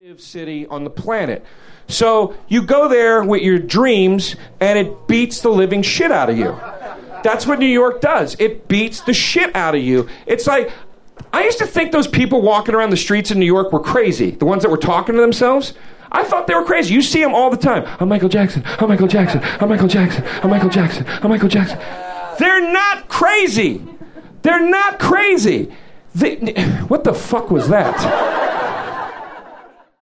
city on the planet. So you go there with your dreams and it beats the living shit out of you. That's what New York does. It beats the shit out of you. It's like, I used to think those people walking around the streets in New York were crazy. The ones that were talking to themselves. I thought they were crazy. You see them all the time. I'm Michael Jackson. I'm Michael Jackson. I'm Michael Jackson. I'm Michael Jackson. I'm Michael Jackson. They're not crazy. They're not crazy. What the fuck was that?